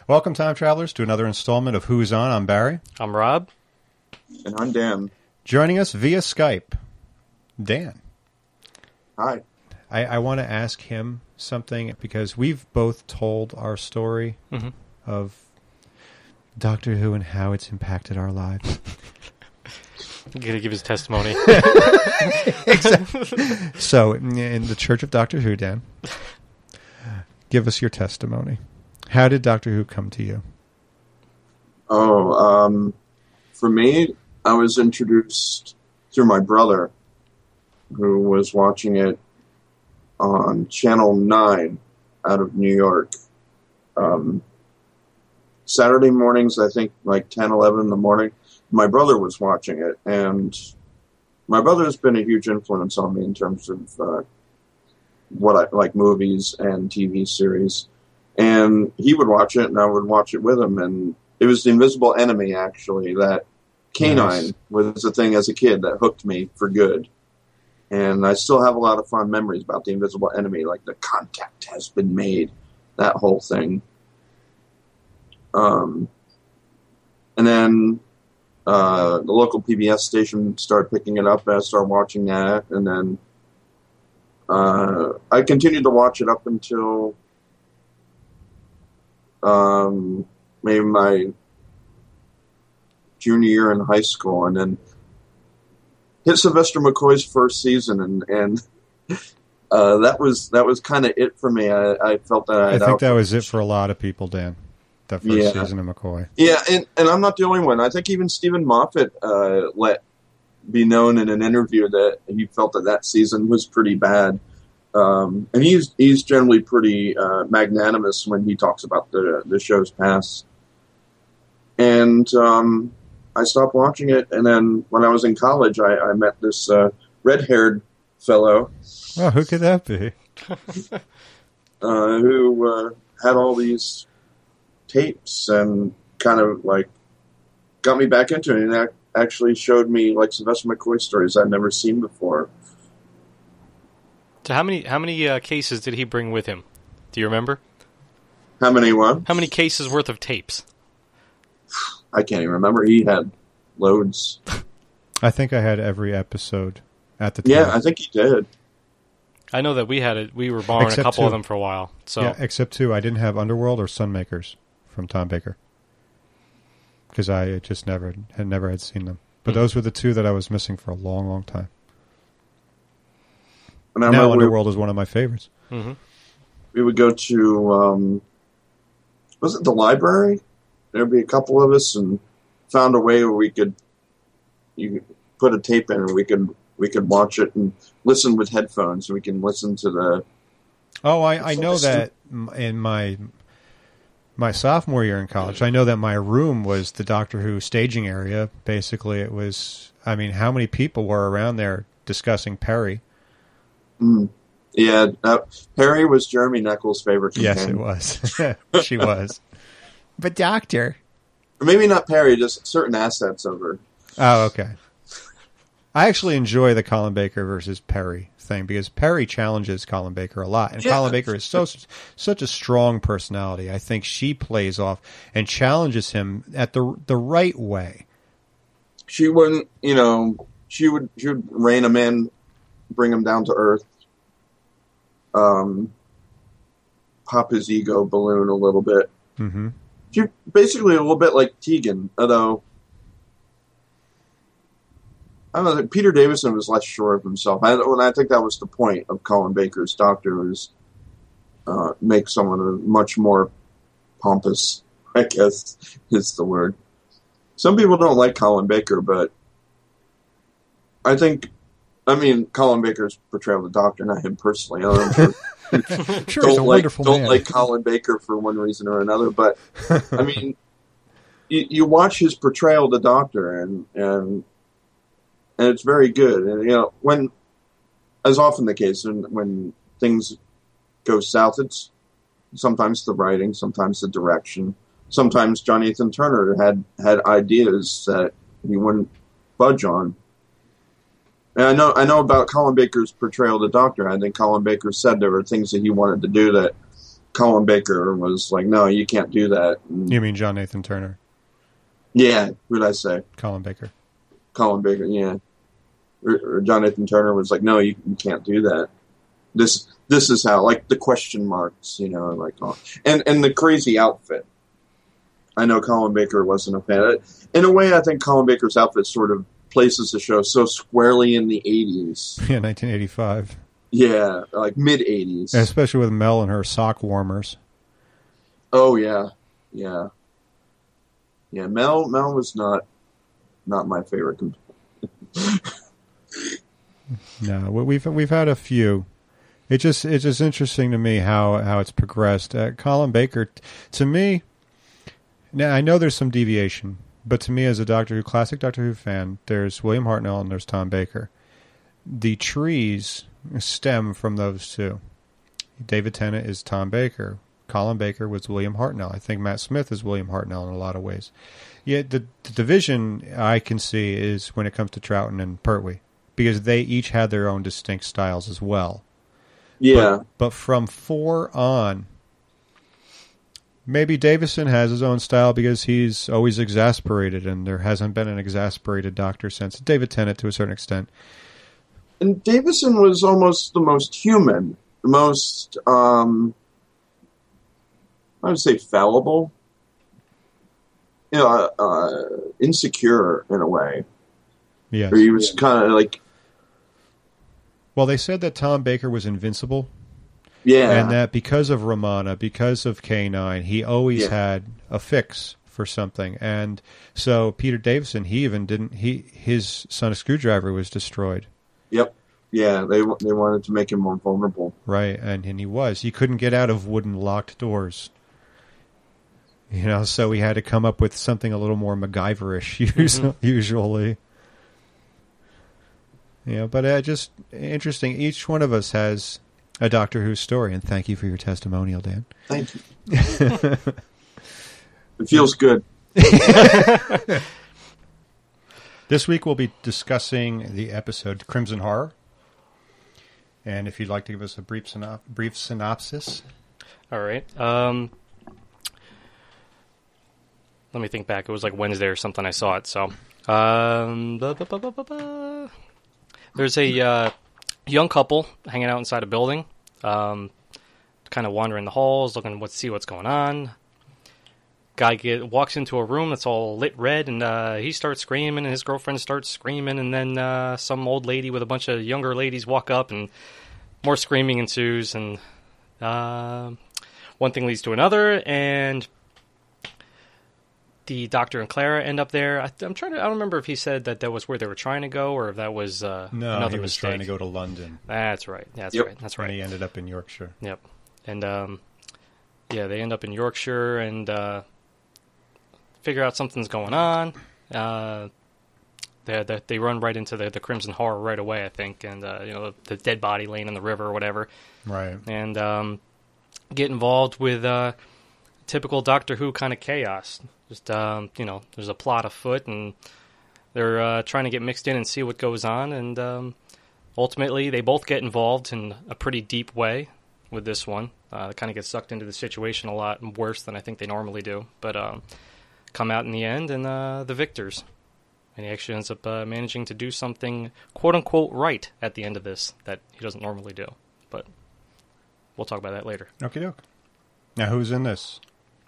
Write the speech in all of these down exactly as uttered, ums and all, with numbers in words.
Welcome, time travelers, to another installment of Who's On. I'm Barry. I'm Rob. And I'm Dan. Joining us via Skype, Dan. Hi. I, I want to ask him something because we've both told our story mm-hmm. of Doctor Who and how it's impacted our lives. You're going to give his testimony. Exactly. So, in the Church of Doctor Who, Dan, give us your testimony. How did Doctor Who come to you? Oh, um, for me, I was introduced through my brother, who was watching it on Channel nine out of New York. Um, Saturday mornings, I think, like ten, eleven in the morning, my brother was watching it, and my brother has been a huge influence on me in terms of uh, what I like, movies and T V series. And he would watch it, and I would watch it with him. And it was The Invisible Enemy, actually, that Canine nice. was a thing as a kid that hooked me for good. And I still have a lot of fond memories about The Invisible Enemy, like the contact has been made, that whole thing. Um, and then uh, the local P B S station started picking it up, and I started watching that. And then uh, I continued to watch it up until um, maybe my junior year in high school, and then hit Sylvester McCoy's first season, and and uh, that was that was kind of it for me. I, I felt that I, I think that was it for a lot of people, Dan. That first yeah. season of McCoy. Yeah, and, and I'm not the only one. I think even Stephen Moffat uh, let be known in an interview that he felt that that season was pretty bad. Um, and he's he's generally pretty uh, magnanimous when he talks about the the show's past. And um, I stopped watching it, and then when I was in college, I, I met this uh, red-haired fellow. Oh, who could that be? uh, who uh, had all these tapes and kind of like got me back into it, and that actually showed me like Sylvester McCoy stories I'd never seen before. So how many how many uh, cases did he bring with him? Do you remember? How many what? How many cases worth of tapes? I can't even remember. He had loads. I think I had every episode at the time. Yeah, I think he did. I know that we had it. We were borrowing except a couple two. of them for a while. So yeah, except two. I didn't have Underworld or Sunmakers from Tom Baker because I just never had never had seen them. But mm-hmm. those were the two that I was missing for a long, long time. And now Underworld we, is one of my favorites. Mm-hmm. We would go to, um, was it the library? There'd be a couple of us, and found a way where we could you could put a tape in, and we could we could watch it and listen with headphones. We can listen to the. Oh, I, I know that in my my sophomore year in college, I know that my room was the Doctor Who staging area. Basically, it was. I mean, how many people were around there discussing Perry? Mm. Yeah, uh, Perry was Jeremy Neckles' favorite companion. Yes, it was. She was. But Doctor. Or maybe not Perry, just certain assets of her. Oh, okay. I actually enjoy the Colin Baker versus Perry thing because Perry challenges Colin Baker a lot. And yeah. Colin Baker is so such a strong personality. I think she plays off and challenges him at the the right way. She wouldn't, you know, she would, she would rein him in, bring him down to earth, um, pop his ego balloon a little bit. Mm-hmm. She basically a little bit like Tegan, although I don't know. Peter Davison was less sure of himself. I, and I think that was the point of Colin Baker's Doctor, was uh, make someone much more pompous, I guess is the word. Some people don't like Colin Baker, but I think, I mean, Colin Baker's portrayal of the Doctor, not him personally. I don't know. Sure, don't he's a like, wonderful don't man. like Colin Baker for one reason or another, but I mean, you, you watch his portrayal of the Doctor, and and and it's very good. And you know, when, as often the case, when when things go south, it's sometimes the writing, sometimes the direction, sometimes Jonathan Turner had had ideas that he wouldn't budge on. And I know I know about Colin Baker's portrayal of the Doctor. I think Colin Baker said there were things that he wanted to do that Colin Baker was like, no, you can't do that. And, You mean John Nathan Turner? yeah, who did I say? Colin Baker. Colin Baker, yeah. Or, or Jonathan Turner was like, no, you, you can't do that. This this is how, like the question marks, you know, like, oh. and and the crazy outfit. I know Colin Baker wasn't a fan. In a way, I think Colin Baker's outfit sort of places the show so squarely in the eighties. Yeah, nineteen eighty-five. Yeah, like mid eighties. Especially with Mel and her sock warmers. Oh yeah, yeah, yeah. Mel Mel was not not my favorite component. No, we've we've had a few. It just it's just interesting to me how, how it's progressed. Uh, Colin Baker, to me, now I know there's some deviation, but to me as a Doctor Who classic Doctor Who fan, there's William Hartnell and there's Tom Baker. The trees stem from those two. David Tennant is Tom Baker. Colin Baker was William Hartnell. I think Matt Smith is William Hartnell in a lot of ways. Yet the, the division I can see is when it comes to Troughton and Pertwee, because they each had their own distinct styles as well. Yeah. But, but from four on, maybe Davison has his own style because he's always exasperated, and there hasn't been an exasperated Doctor since David Tennant to a certain extent. And Davison was almost the most human, the most, um, I would say, fallible. You know, uh, uh, insecure in a way. Yes. Or he was kind of like, Well, they said that Tom Baker was invincible, yeah, and that because of Romana, because of K nine, he always Yeah. had a fix for something. And so Peter Davison, he even didn't. He his Sonic Screwdriver was destroyed, yep, yeah. They they wanted to make him more vulnerable. right? And and he was. He couldn't get out of wooden locked doors. You know, so he had to come up with something a little more MacGyverish, Mm-hmm. usually. Yeah, but uh, just interesting. Each one of us has a Doctor Who story, and thank you for your testimonial, Dan. Thank you. It feels good. This week we'll be discussing the episode Crimson Horror. And if you'd like to give us a brief, synop- brief synopsis. All right. Um, let me think back. It was like Wednesday or something I saw it. So, um, blah, blah, blah, blah, blah, blah. There's a uh, young couple hanging out inside a building, um, kind of wandering the halls, looking to see what's going on. Guy get, walks into a room that's all lit red, and uh, he starts screaming, and his girlfriend starts screaming, and then uh, some old lady with a bunch of younger ladies walk up, and more screaming ensues, and uh, one thing leads to another, and the Doctor and Clara end up there. I, I'm trying to. I don't remember if he said that that was where they were trying to go, or if that was uh, No, another he was mistake. trying to go to London. That's right. That's Yep. right. That's And right. he ended up in Yorkshire. Yep. And um, yeah, they end up in Yorkshire and uh, figure out something's going on. Uh, they, they they run right into the, the Crimson Horror right away, I think, and uh, you know, the dead body laying in the river or whatever, Right. and um, get involved with uh, typical Doctor Who kind of chaos. Just um, you know, there's a plot afoot, and they're uh, trying to get mixed in and see what goes on, and um, ultimately they both get involved in a pretty deep way with this one. Uh, kind of get sucked into the situation a lot worse than I think they normally do, but um, come out in the end and uh, the victors. And he actually ends up uh, managing to do something quote-unquote right at the end of this that he doesn't normally do. But we'll talk about that later. Okie doke. Now, who's in this?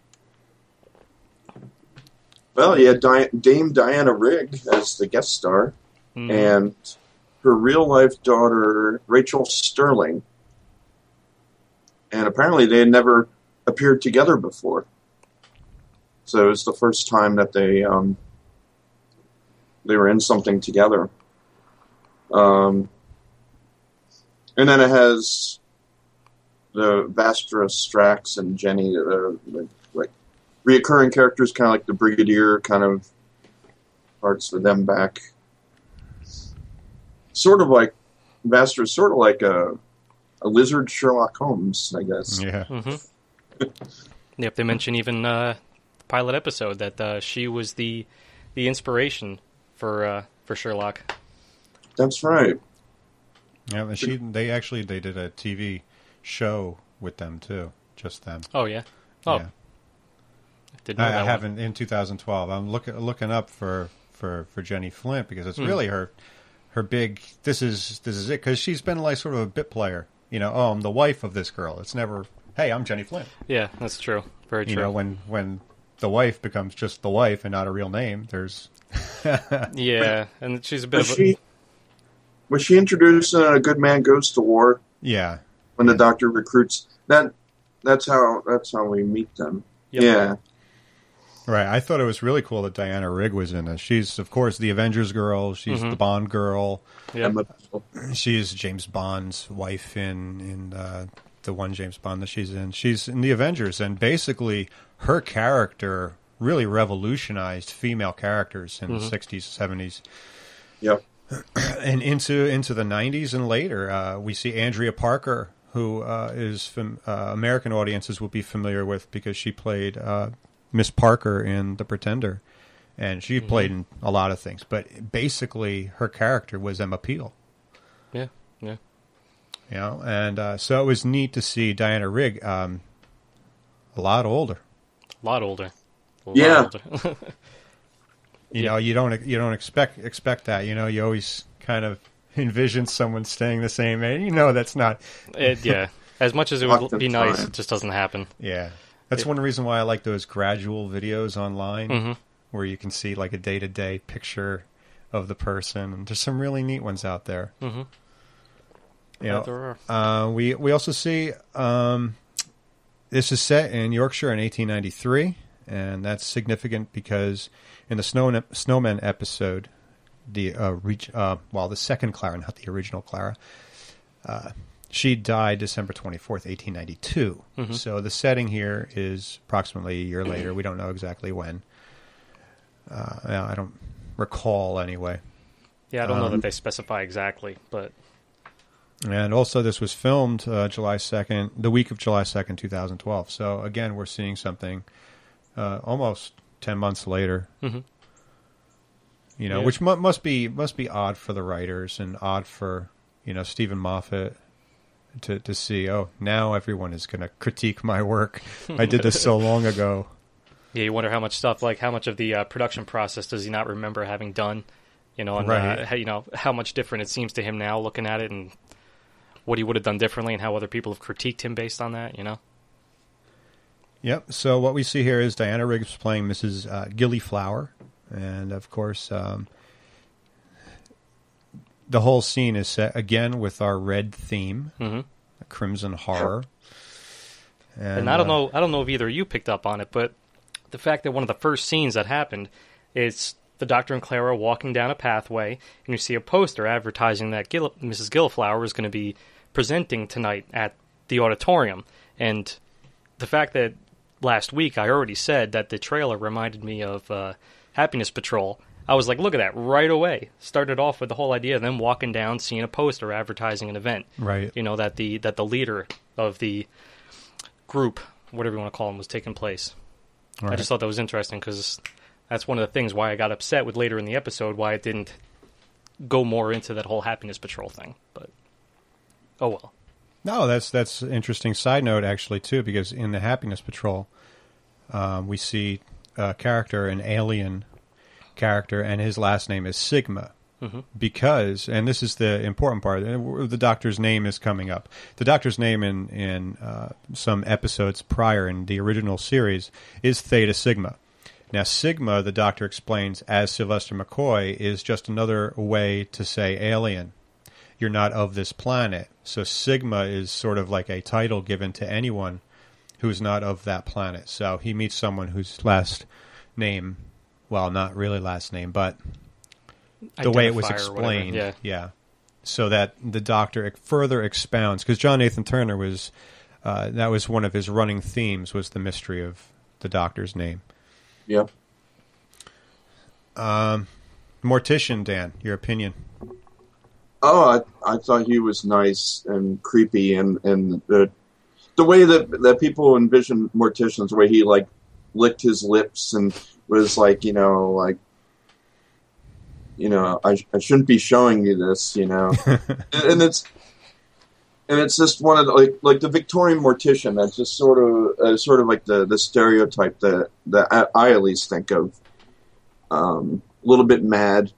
Well, you had Di- Dame Diana Rigg as the guest star, Mm. and her real-life daughter, Rachel Sterling. And apparently they had never appeared together before. So it was the first time that they um, they were in something together. Um, and then it has the Vastra Strax and Jenny, uh, like, like reoccurring characters, kind of like the Brigadier kind of parts with them back. Sort of like Vastra, sort of like a a lizard Sherlock Holmes, I guess. Yeah. Mm-hmm. Yep, they mention even uh, the pilot episode that uh, she was the the inspiration for uh, for Sherlock. That's right. Yeah, and she. They actually they did a T V show with them too. just them. Oh yeah. Oh. Yeah. Didn't know I, that I one. haven't in two thousand twelve. I'm looking looking up for, for, for Jenny Flint because it's Hmm. really her her big. This is this is it because she's been like sort of a bit player. You know, oh, I'm the wife of this girl. It's never, hey, I'm Jenny Flint. Yeah, that's true. Very true. You know, when when the wife becomes just the wife and not a real name, there's Yeah, and she's a bit Was of a, she was she introduced in A Good Man Goes to War yeah. when the Doctor recruits? That that's how that's how we meet them. Yep. Yeah. Right. I thought it was really cool that Diana Rigg was in this. She's, of course, the Avengers girl. She's Mhm. the Bond girl. yeah. Emma- She's James Bond's wife in in uh, the one James Bond that she's in. She's in the Avengers, and basically her character really revolutionized female characters in the sixties, seventies, Yep. and into into the nineties and later. Uh, we see Andrea Parker, who uh, is fam- uh, American audiences will be familiar with because she played uh, Miss Parker in The Pretender, and she played in a lot of things. But basically, her character was Emma Peel. Yeah, yeah. You know, and uh, so it was neat to see Diana Rigg um, a lot older. A lot older. A lot Yeah. older. You know, you don't you don't expect expect that. You know, you always kind of envision someone staying the same age. You know, that's not. It, yeah. As much as it would Often be nice, time. it just doesn't happen. Yeah, that's It- one reason why I like those gradual videos online, Mhm. where you can see like a day to day picture of the person. And there's some really neat ones out there. Mm-hmm. You Yeah, know, there are. Uh, we we also see um, this is set in Yorkshire in eighteen ninety-three, and that's significant because in the Snow Snowmen episode, the uh, reach uh, well the second Clara, not the original Clara, uh, she died December twenty-fourth, eighteen ninety-two. Mhm. So the setting here is approximately a year later. We don't know exactly when. Uh, I don't recall anyway. Yeah, I don't know Um, that they specify exactly, but And also, this was filmed uh, July second, the week of July second, two thousand twelve. So again, we're seeing something uh, almost ten months later. Mhm. You know, Yeah. which mu- must be must be odd for the writers and odd for you know Stephen Moffat to to see. Oh, now everyone is going to critique my work. I did this so long ago. yeah, you wonder how much stuff, like how much of the uh, production process does he not remember having done? You know, and Right. uh, how, you know how much different it seems to him now, looking at it, and what he would have done differently, and how other people have critiqued him based on that. You know. Yep. So what we see here is Diana Riggs playing Missus Uh, Gillyflower, and of course, um, the whole scene is set again with our red theme, Mm-hmm. Crimson Horror. And, I don't uh, know, I don't know if either of you picked up on it, but the fact that one of the first scenes that happened is the Doctor and Clara walking down a pathway, and you see a poster advertising that Gill- Missus Gilliflower is going to be presenting tonight at the auditorium. And the fact that last week I already said that the trailer reminded me of uh, Happiness Patrol, I was like, look at that, right away. Started off with the whole idea of them walking down, seeing a poster advertising an event. Right. You know, that the that the leader of the group, whatever you want to call them, was taking place. I Right. just thought that was interesting because that's one of the things why I got upset with later in the episode, why it didn't go more into that whole Happiness Patrol thing. But, oh well. No, that's that's an interesting side note actually too, because in the Happiness Patrol, um, we see a character, an alien character, and his last name is Sigma. Mhm. Because, and this is the important part, uh, the Doctor's name is coming up. The Doctor's name in in uh, some episodes prior in the original series is Theta Sigma. Now, Sigma, the Doctor explains as Sylvester McCoy, is just another way to say alien. You're not of this planet. So Sigma is sort of like a title given to anyone who's not of that planet. So he meets someone whose last name, well, not really last name, but the way it was Identifier or whatever. explained. Yeah. Yeah. So that the Doctor further expounds, because John Nathan Turner was, uh, that was one of his running themes, was the mystery of the Doctor's name. Yep. Um, Mortician, Dan, your opinion? Oh, I I thought he was nice and creepy, and, and the the way that that people envision Morticians, the way he like licked his lips and was like, you know, like, you know, I I shouldn't be showing you this, you know, and it's and it's just one of the, like like the Victorian mortician. That's just sort of uh, sort of like the, the stereotype that that I, I at least think of. Um, a little bit mad.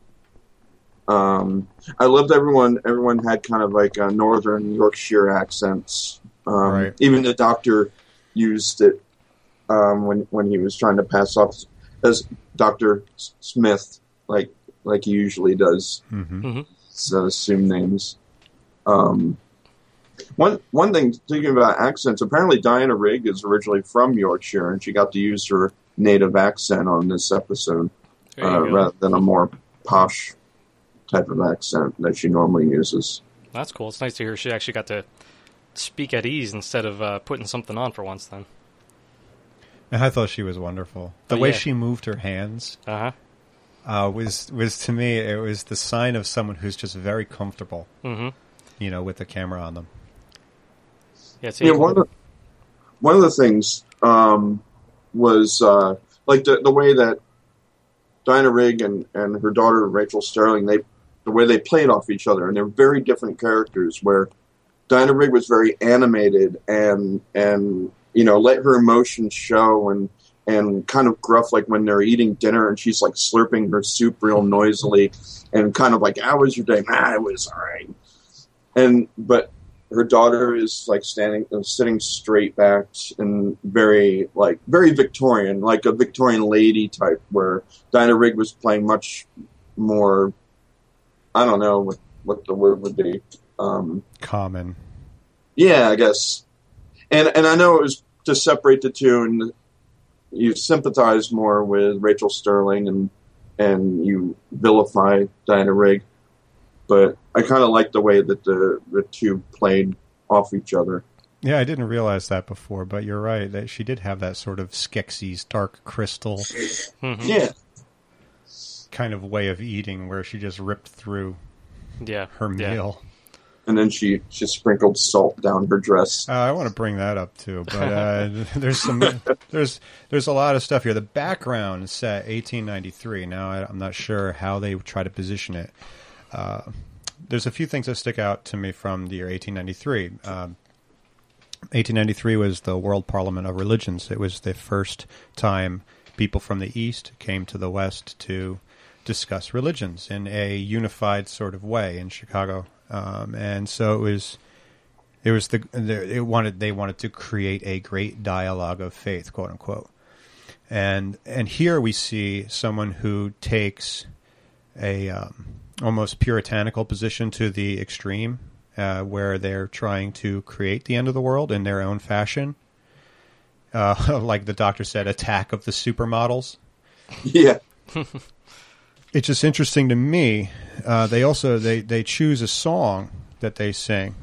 Um, I loved everyone. Everyone had kind of like a northern Yorkshire accents. Um, Right. Even the doctor used it um, when when he was trying to pass off as Doctor Smith, like like he usually does. Mm-hmm. Mm-hmm. So assume names. Um, one one thing, thinking about accents, apparently Diana Rigg is originally from Yorkshire, and she got to use her native accent on this episode, There you uh, go. rather than a more posh type of accent that she normally uses. That's cool. It's nice to hear she actually got to speak at ease instead of uh, putting something on for once. Then. And I thought she was wonderful. The Oh, way yeah. she moved her hands Uh huh. uh, was was to me it was the sign of someone who's just very comfortable, Mm-hmm. you know, with the camera on them. Yeah. See, Yeah, one of the, one of the things um, was uh, like the the way that Diana Rigg and, and her daughter Rachel Sterling, they the way they played off each other, and they're very different characters. Where Diana Rigg was very animated and and you know let her emotions show and and kind of gruff, like when they're eating dinner and she's like slurping her soup real noisily and kind of like, "How was your day?" "Ah, it was all right." And but her daughter is like standing, uh, sitting straight back and very like very Victorian, like a Victorian lady type. Where Diana Rigg was playing much more. I don't know what, what the word would be. Um, Common. yeah, I guess. And and I know it was to separate the two, and you sympathize more with Rachel Sterling, and and you vilify Diana Rigg. But I kind of like the way that the, the two played off each other. Yeah, I didn't realize that before, but you're right. That she did have that sort of Skeksis dark crystal mm-hmm. Yeah. kind of way of eating where she just ripped through Yeah. her Yeah. meal. And then she, she sprinkled salt down her dress. Uh, I want to bring that up too, but uh, there's some there's there's a lot of stuff here. The background is set eighteen ninety-three. Now I, I'm not sure how they try to position it. Uh, there's a few things that stick out to me from the year eighteen ninety-three. Um, eighteen ninety-three was the World Parliament of Religions. It was the first time people from the East came to the West to discuss religions in a unified sort of way in Chicago. Um, and so it was, it was the, the, it wanted, they wanted to create a great dialogue of faith, quote unquote. And, and here we see someone who takes a, um, almost puritanical position to the extreme, uh, where they're trying to create the end of the world in their own fashion. Uh, like the doctor said, attack of the supermodels. Yeah. It's just interesting to me. Uh, they also they, they choose a song that they sing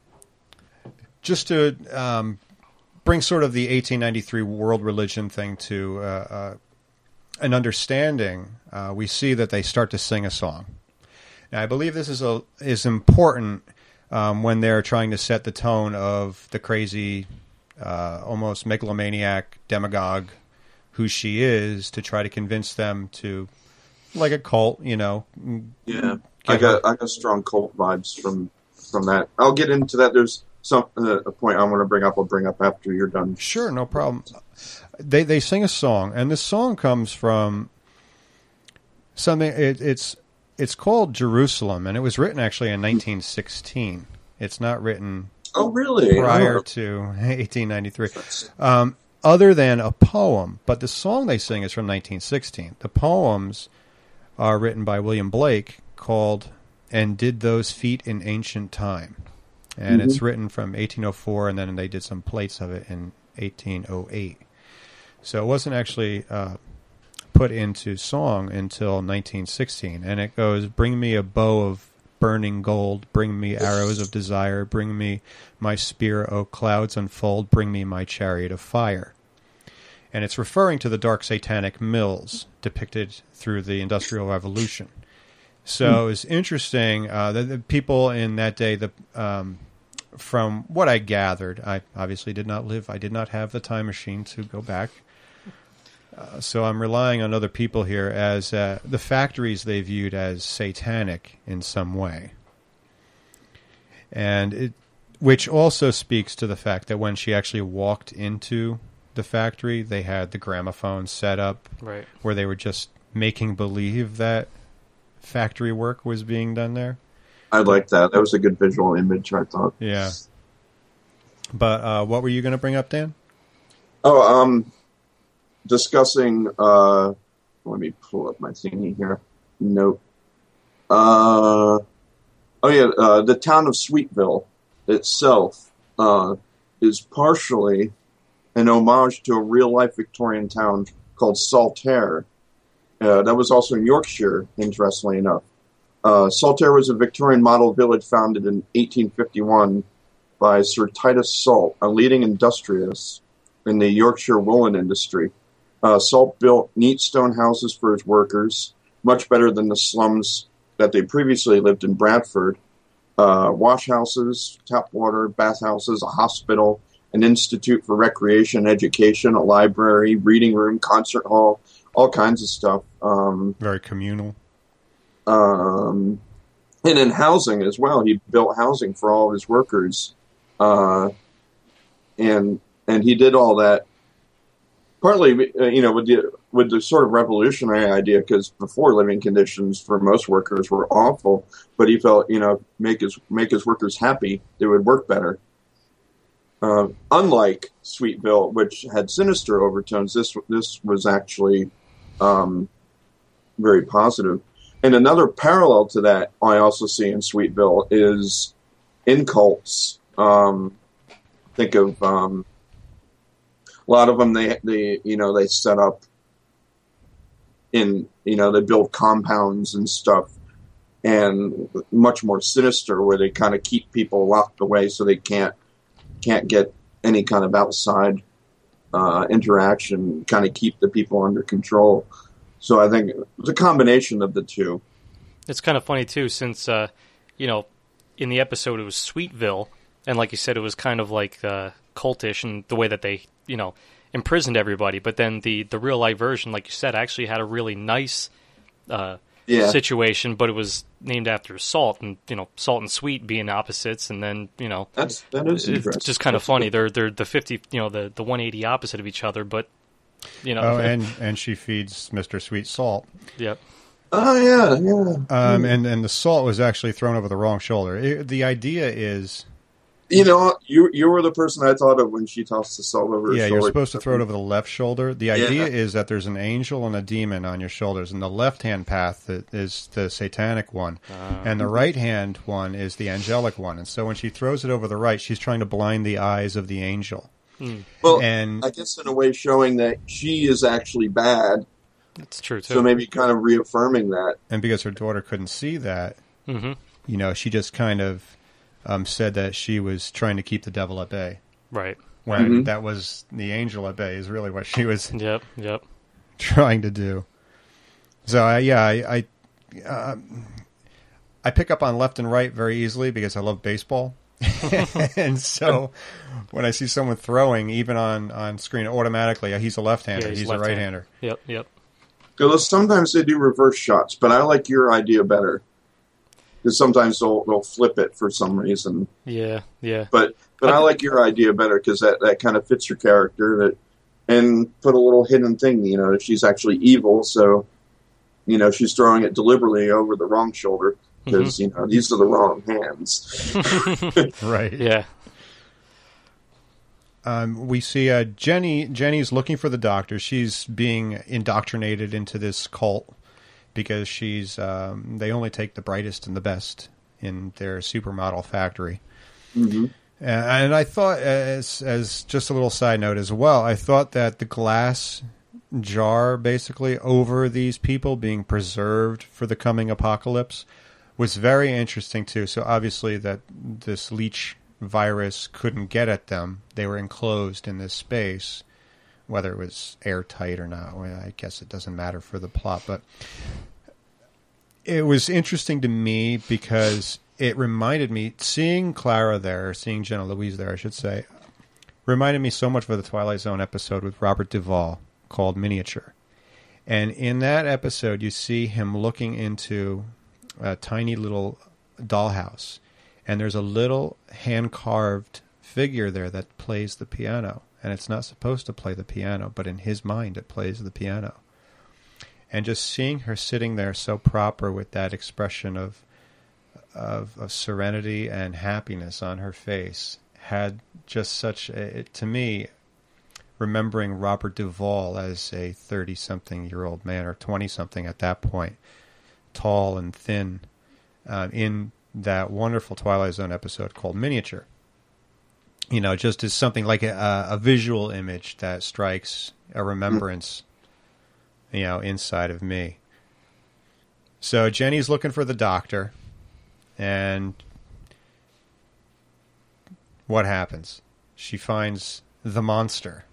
just to um, bring sort of the eighteen ninety-three world religion thing to uh, uh, an understanding. Uh, we see that they start to sing a song. Now, I believe this is a is important um, when they're trying to set the tone of the crazy, uh, almost megalomaniac demagogue who she is, to try to convince them to. Like a cult, you know. Yeah, I got I got strong cult vibes from from that. I'll get into that. There's some uh, a point I want to bring up. I'll bring up after you're done. Sure, no problem. They they sing a song, and this song comes from something. It, it's it's called Jerusalem, and it was written actually in nineteen sixteen. It's not written Oh, really? prior Oh. to eighteen ninety-three. Um, other than a poem, but the song they sing is from nineteen sixteen. The poems are written by William Blake, called "And Did Those Feet in Ancient Time," and Mm-hmm. it's written from eighteen oh four, and then they did some plates of it in eighteen oh eight. So it wasn't actually uh, put into song until nineteen sixteen, and it goes, "Bring me a bow of burning gold, bring me arrows of desire, bring me my spear, O clouds unfold, bring me my chariot of fire." And it's referring to the dark satanic mills depicted through the Industrial Revolution. So it's interesting uh, that the people in that day, the um, from what I gathered, I obviously did not live, I did not have the time machine to go back. Uh, so I'm relying on other people here, as uh, the factories they viewed as satanic in some way. And it, which also speaks to the fact that when she actually walked into the factory, they had the gramophone set up right. where they were just making believe that factory work was being done there. I like that. That was a good visual image, I thought. Yeah. But uh, what were you going to bring up, Dan? Oh, um, discussing, uh, let me pull up my thingy here. Nope. Uh, oh yeah, uh, the town of Sweetville itself, uh, is partially an homage to a real-life Victorian town called Saltaire. Uh, that was also in Yorkshire, interestingly enough. Uh, Saltaire was a Victorian model village founded in eighteen fifty-one by Sir Titus Salt, a leading industrialist in the Yorkshire woolen industry. Uh, Salt built neat stone houses for his workers, much better than the slums that they previously lived in Bradford. Uh, wash houses, tap water, bathhouses, a hospital, an institute for recreation, education, a library, reading room, concert hall, all kinds of stuff. Um, Very communal. Um, and in housing as well, he built housing for all of his workers, uh, and and he did all that partly, uh, you know, with the with the sort of revolutionary idea, because before living conditions for most workers were awful, but he felt, you know, make his make his workers happy, they would work better. Uh, unlike Sweetville, which had sinister overtones, this this was actually um, very positive. And another parallel to that I also see in Sweetville is in cults. Um, think of um, a lot of them. They they you know they set up in you know they build compounds and stuff, and much more sinister, where they kind of keep people locked away so they can't can't get any kind of outside uh, interaction. Kind of keep the people under control. So I think it's a combination of the two. It's kind of funny, too, since, uh, you know, in the episode it was Sweetville, and like you said, it was kind of like uh, cultish in the way that they, you know, imprisoned everybody. But then the, the real-life version, like you said, actually had a really nice uh, yeah. situation, but it was named after Salt, and, you know, Salt and Sweet being opposites, and then, you know, That's, that is it's just kind of funny. They're, they're the fifty, you know, the, the one eighty opposite of each other, but... You know, oh, and, and she feeds Mister Sweet salt. Yep. Oh, yeah, yeah. Um, and, and the salt was actually thrown over the wrong shoulder. It, the idea is... You know, you you were the person I thought of when she tossed the salt over her yeah, shoulder. you're supposed to throw it over the left shoulder. The idea Yeah. is that there's an angel and a demon on your shoulders, and the left-hand path is the satanic one, Uh, and the right-hand one is the angelic one. And so when she throws it over the right, she's trying to blind the eyes of the angel. Well, And I guess in a way showing that she is actually bad, That's true, too. so maybe kind of reaffirming that. and because her daughter couldn't see that, Mm-hmm. you know, she just kind of um, said that she was trying to keep the devil at bay. Right. When Mhm. that was the angel at bay is really what she was Yep, yep. trying to do. So I, yeah, I I, uh, I pick up on left and right very easily because I love baseball, and so when I see someone throwing, even on, on screen, automatically he's a left-hander, Yeah, he's, he's a left-handed. right-hander. Yep, yep. Because sometimes they do reverse shots, but I like your idea better. Because sometimes they'll they'll flip it for some reason. Yeah, yeah. But but I like your idea better because that, that kind of fits your character. That and put a little hidden thing. You know, she's actually evil, so you know she's throwing it deliberately over the wrong shoulder because Mm-hmm. you know these are the wrong hands. Right. Yeah. Um, we see uh, Jenny. Jenny's looking for the doctor. She's being indoctrinated into this cult because she's. Um, they only take the brightest and the best in their supermodel factory. Mm-hmm. And, and I thought, as as just a little side note as well, I thought that the glass jar, basically over these people being preserved for the coming apocalypse, was very interesting too. So obviously that this leech virus couldn't get at them. They were enclosed in this space, whether it was airtight or not. Well, I guess it doesn't matter for the plot, but it was interesting to me because it reminded me, seeing Clara there, seeing Jenna Louise there, I should say, reminded me so much of the Twilight Zone episode with Robert Duvall called Miniature. And in that episode, you see him looking into a tiny little dollhouse. and there's a little hand-carved figure there that plays the piano, and it's not supposed to play the piano, but in his mind it plays the piano. And just seeing her sitting there so proper with that expression of of, of serenity and happiness on her face had just such a, to me, remembering Robert Duvall as a thirty-something-year-old man, or twenty-something at that point, tall and thin, uh, in that wonderful Twilight Zone episode called Miniature. You know, just as something like a, a visual image that strikes a remembrance, you know, inside of me. So Jenny's looking for the doctor, and what happens? She finds the monster.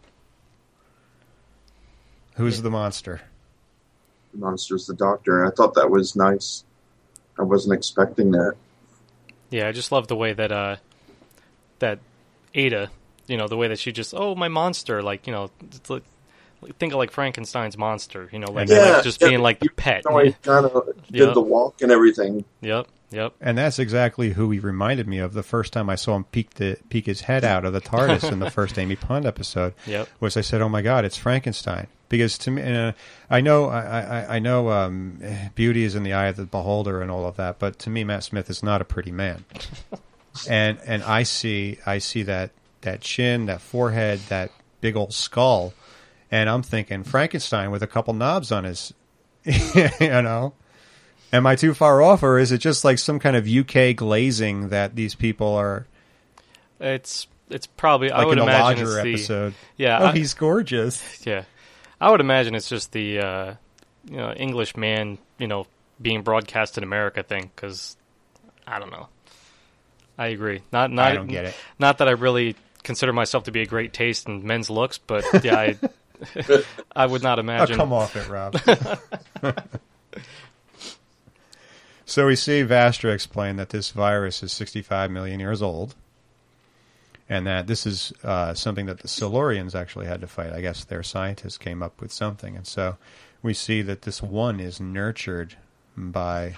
Who's the monster? The monster's the doctor. I thought that was nice. I wasn't expecting that. Yeah, I just love the way that uh, that Ada, you know, the way that she just, oh, my monster, like, you know, it's like, think of like Frankenstein's monster, you know, like, yeah, like just yeah, being like the pet. You know, he kind of did Yep. the walk and everything. Yep, yep. And that's exactly who he reminded me of the first time I saw him peek the peek his head out of the TARDIS in the first Amy Pond episode. Yep. Was I said, "Oh my God, it's Frankenstein!" Because to me, uh, I know, I, I, I know, um, beauty is in the eye of the beholder and all of that. But to me, Matt Smith is not a pretty man. and and I see, I see that that chin, that forehead, that big old skull, and I'm thinking Frankenstein with a couple knobs on his, you know. Am I too far off, or is it just like some kind of U K glazing that these people are? It's it's probably Like I would in the imagine Lodger it's the episode. yeah. Oh, I, he's gorgeous. yeah, I would imagine it's just the uh, you know English man, you know, being broadcast in America thing. Because I don't know. I agree. Not not I don't get it. Not that I really consider myself to be a great taste in men's looks, but yeah, I I would not Oh, imagine. come off it, Rob. So we see Vastra explain that this virus is sixty-five million years old, and that this is uh, something that the Silurians actually had to fight. I guess their scientists came up with something. And so we see that this one is nurtured by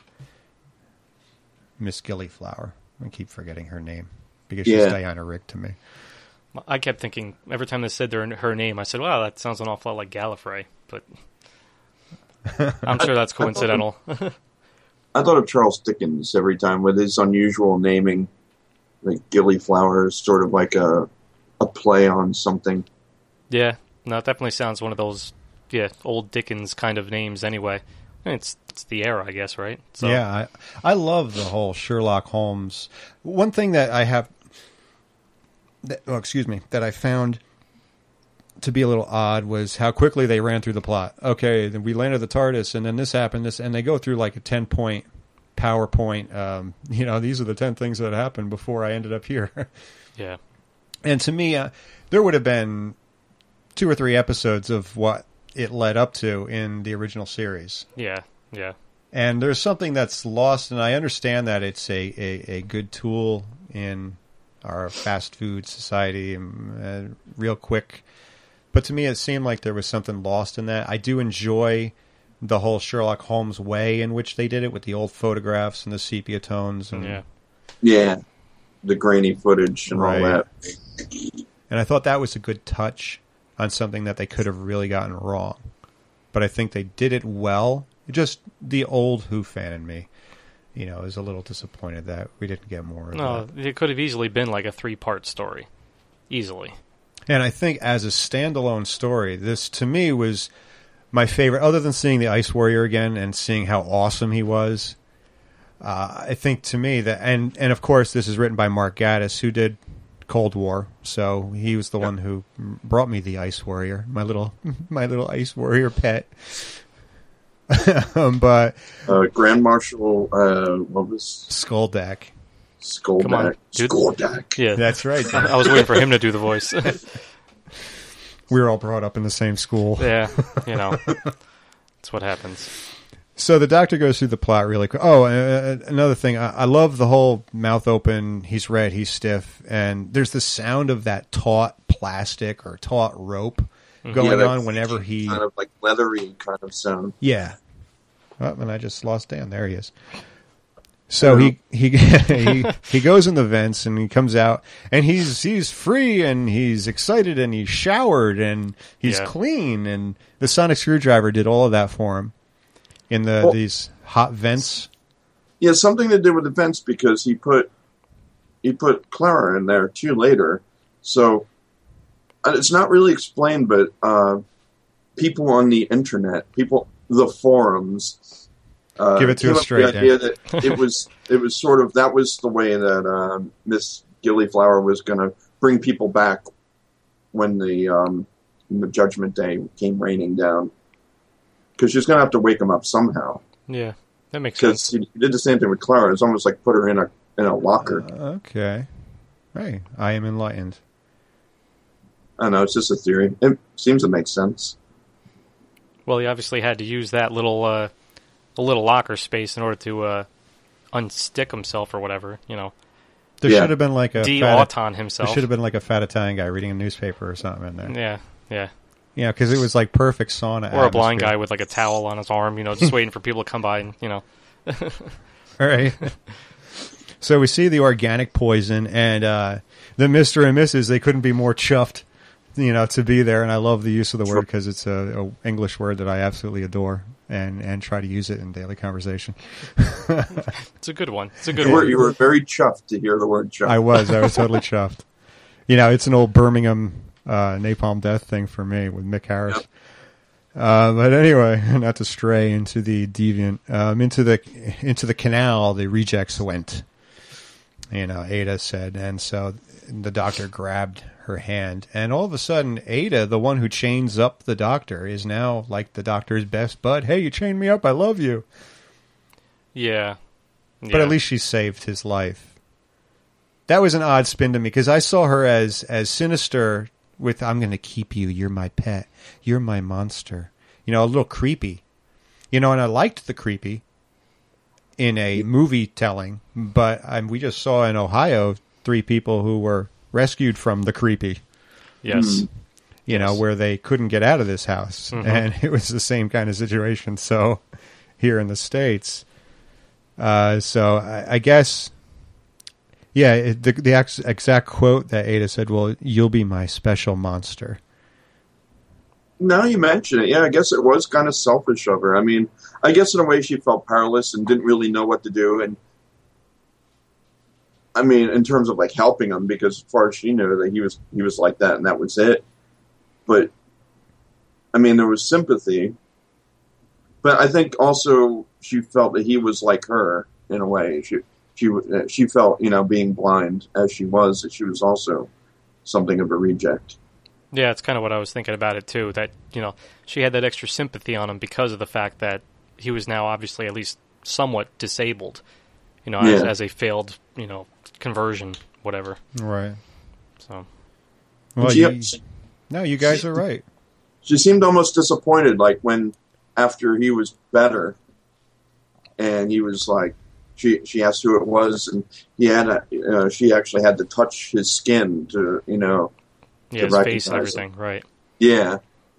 Miss Gillyflower. I keep forgetting her name because she's Yeah. Diana Rigg to me. I kept thinking every time they said their her name, I said, "Wow, that sounds an awful lot like Gallifrey," but I'm sure that's coincidental. I thought of Charles Dickens every time with his unusual naming. Like Gillyflower is sort of like a a play on something. Yeah, no, it definitely sounds one of those, yeah, old Dickens kind of names. Anyway, it's it's the era, I guess, right? So, Yeah, I, I love the whole Sherlock Holmes. One thing that I have, that, oh, excuse me, that I found to be a little odd was how quickly they ran through the plot. Okay, then we landed the TARDIS, and then this happened, this, and they go through like a ten-point PowerPoint. Um, you know, these are the ten things that happened before I ended up here. yeah, And to me, uh, there would have been two or three episodes of what it led up to in the original series. yeah, yeah. And there's something that's lost, and I understand that it's a, a, a good tool in our fast food society, and uh, real quick. But to me, it seemed like there was something lost in that. I do enjoy the whole Sherlock Holmes way in which they did it with the old photographs and the sepia tones. And, Yeah. Yeah, the grainy footage and Right. all that. and I thought that was a good touch on something that they could have really gotten wrong. But I think they did it well. Just the old Who fan in me, you know, is a little disappointed that we didn't get more of No, that. it could have easily been like a three-part story, easily. And I think as a standalone story, this to me was my favorite, other than seeing the Ice Warrior again and seeing how awesome he was. Uh, I think to me that, and, and of course this is written by Mark Gatiss, who did Cold War, so he was the Yep. one who brought me the Ice Warrior, my little my little Ice Warrior pet. um, but Uh, Grand Marshal, uh, what was Skulldeck. Come on, Skullback? dude. Skullback. Yeah, That's right. dude. I was waiting for him to do the voice. We were all brought up in the same school. Yeah, you know, that's what happens. So the doctor goes through the plot really quick. Oh, uh, another thing. I, I love the whole mouth open, he's red, he's stiff. And there's the sound of that taut plastic or taut rope going Yeah, that on whenever he... kind of like leathery kind of sound. Yeah. Oh, and I just lost Dan. There he is. So he, he he he goes in the vents and he comes out and he's he's free and he's excited and he's showered and he's Yeah. clean, and the sonic screwdriver did all of that for him in the Well- these hot vents. Yeah, something to do with the vents because he put he put Clara in there too later. So uh, it's not really explained, but uh, people on the internet, people the forums, uh, Give it to came us up with straight, the idea that it was it was sort of that was the way that uh, Miss Gillyflower was going to bring people back when the um, when the Judgment Day came raining down, because she's going to have to wake them up somehow. Yeah, that makes Because sense. he did the same thing with Clara. It's almost like put her in a in a locker. Uh, okay, hey, I am enlightened. I don't know. It's just a theory. It seems to make sense. Well, he obviously had to use that little uh, the little locker space in order to uh, unstick himself or whatever. You know, There Yeah. should have been like a fat, de-auton there himself. should have been like a fat Italian guy reading a newspaper or something in there. Yeah, yeah. Yeah, because it was like perfect sauna. Or a blind atmosphere. guy with like a towel on his arm, you know, just waiting for people to come by and, you know. All right. So we see the organic poison, and uh, the Mister and Missus They couldn't be more chuffed, you know, to be there. And I love the use of the word because it's a, a English word that I absolutely adore, and and try to use it in daily conversation. It's a good one. It's a good You were, one. you were very chuffed to hear the word chuffed. I was, I was totally chuffed. You know, it's an old Birmingham uh, napalm death thing for me with Mick Harris. Yep. Uh, but anyway, not to stray into the deviant, um, into the into the canal, the rejects went. You know, Ada said, and so the doctor grabbed her hand, and all of a sudden, Ada, the one who chains up the doctor, is now like the doctor's best bud. Hey, you chained me up. I love you. Yeah. yeah. But at least she saved his life. That was an odd spin to me because I saw her as as sinister with "I'm going to keep you. You're my pet. You're my monster." You know, a little creepy. You know, and I liked the creepy in a movie telling, but um, we just saw in Ohio three people who were rescued from the creepy. Yes. Mm. You know, Yes. where they couldn't get out of this house, Mhm. and it was the same kind of situation. So here in the States, uh, so I, I guess. Yeah, it, the the ex- exact quote that Ada said, "Well, you'll be my special monster." Now you mention it, yeah, I guess it was kind of selfish of her. I mean, I guess in a way she felt powerless and didn't really know what to do. And I mean, in terms of like helping him, because as far as she knew, that he was he was like that and that was it. But I mean, there was sympathy. But I think also she felt that he was like her in a way. She she she felt, you know, being blind as she was, that she was also something of a reject. Yeah, it's kind of what I was thinking about it too. That, you know, she had that extra sympathy on him because of the fact that he was now obviously at least somewhat disabled, you know, as, Yeah. as a failed, you know, conversion, whatever. Right. So Well, she, you, no, you guys are right. she seemed almost disappointed, like when after he was better, and he was like, she she asked who it was, and he had a, uh, she actually had to touch his skin to, you know, yeah, to his face and recognize everything, right? yeah,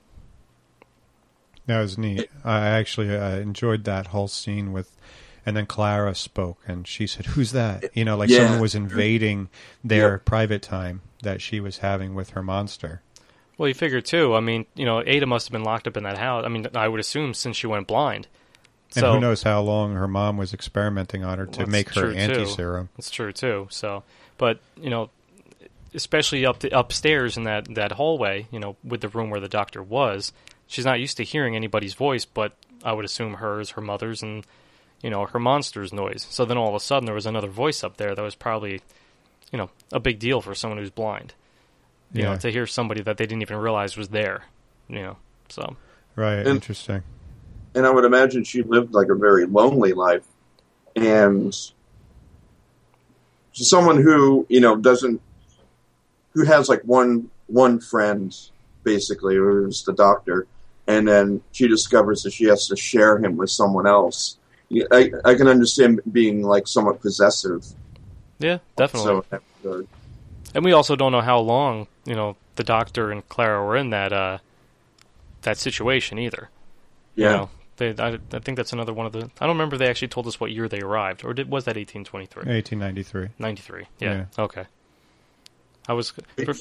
That was neat. I actually uh, enjoyed that whole scene with, and then Clara spoke, and she said, "Who's that?" You know, like Yeah. someone was invading their Yep. private time that she was having with her monster. Well, you figure too. I mean, you know, Ada must have been locked up in that house. I mean, I would assume since she went blind. And So who knows how long her mom was experimenting on her to Well, that's make her true, too. anti-serum. That's true too. So, but you know, especially up the upstairs in that that hallway, you know, with the room where the doctor was, she's not used to hearing anybody's voice, but I would assume hers, her mother's, and you know, her monster's noise. So then all of a sudden there was another voice up there that was probably, you know, a big deal for someone who's blind. You Yeah. know, to hear somebody that they didn't even realize was there. You know, so Right, And- interesting. and I would imagine she lived like a very lonely life, and she's someone who, you know, doesn't, who has like one one friend basically, who's the doctor, and then she discovers that she has to share him with someone else. Yeah, I I can understand being like somewhat possessive. yeah, definitely. So in that regard. And we also don't know how long, you know, the doctor and Clara were in that uh, that situation either. Yeah. You know, they, I, I think that's another one of the. I don't remember if they actually told us what year they arrived, or did was that eighteen twenty-three? eighteen ninety-three. ninety-three. Yeah. Yeah. Okay. I was.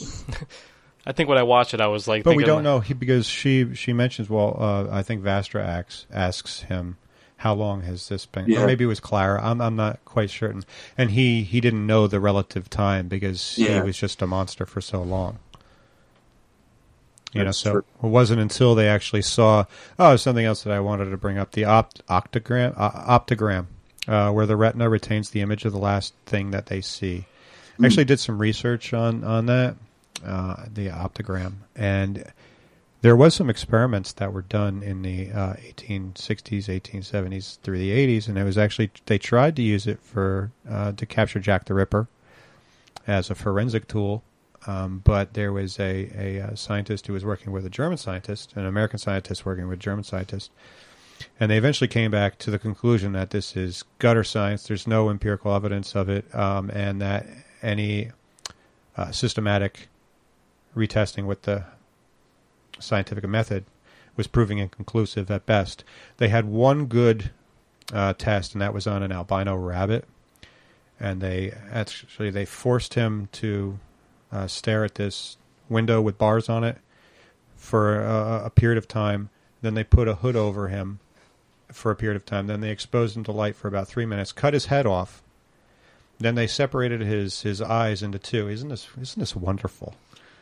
I think when I watched it, I was like, but we thinking, don't know he, because she she mentions. Well, uh, I think Vastra asks asks him, how long has this been? Yeah. Or maybe it was Clara. I'm I'm not quite certain. And he, he didn't know the relative time because Yeah. he was just a monster for so long. You That's know, so true. it wasn't until they actually saw. Oh, something else that I wanted to bring up: the opt, octogram, uh, optogram, uh, where the retina retains the image of the last thing that they see. I actually did some research on on that, uh, the optogram, and there was some experiments that were done in the uh, eighteen sixties, eighteen seventies through the eighties, and it was actually they tried to use it for uh, to capture Jack the Ripper as a forensic tool. Um, but there was a, a, a scientist who was working with a German scientist, an American scientist working with a German scientist, and they eventually came back to the conclusion that this is gutter science. There's no empirical evidence of it, um, and that any uh, systematic retesting with the scientific method was proving inconclusive at best. They had one good uh, test, and that was on an albino rabbit, and they actually they forced him to Uh, stare at this window with bars on it for a, a period of time. Then they put a hood over him for a period of time. Then they exposed him to light for about three minutes, cut his head off. Then they separated his, his eyes into two. Isn't this isn't this wonderful?